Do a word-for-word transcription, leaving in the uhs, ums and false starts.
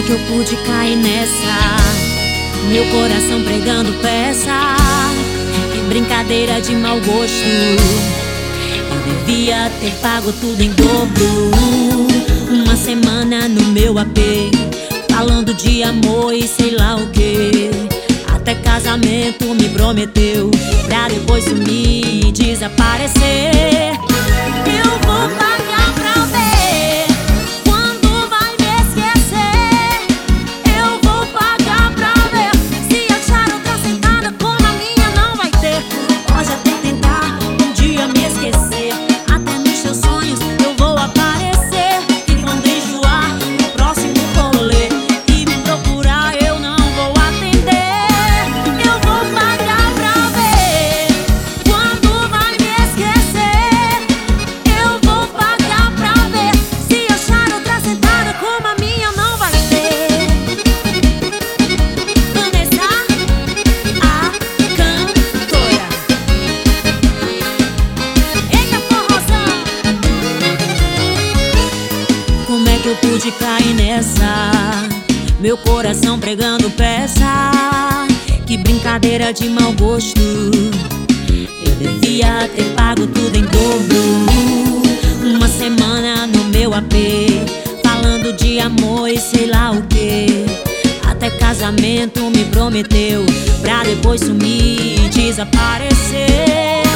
que eu pude cair nessa? Meu coração pregando peça. Que brincadeira de mau gosto. Eu devia ter pago tudo em dobro. Uma semana no meu A P, falando de amor e sei lá o que. Até casamento me prometeu, pra depois sumir e desaparecer. Eu vou pagar pra ver quando vai me esquecer. Eu vou pagar pra ver. Se achar outra sentada como a minha, não vai ter. Pode até tentar um dia me esquecer. Até nos seus sonhos eu vou aparecer. E quando enjoar no próximo rolê e me procurar, eu não vou atender. Eu vou pagar pra ver quando vai me esquecer. Eu vou pagar pra ver. Se achar outra sentada como a minha, não vai ter. Vanessa, a cantora. Eita forrozão! Como é que eu pude cair nessa? Meu coração pregando peça. Que brincadeira de mau gosto. Eu devia ter pago tudo em dobro. Uma semana no meu A P, falando de amor e sei lá o que. Até casamento me prometeu, pra depois sumir e desaparecer.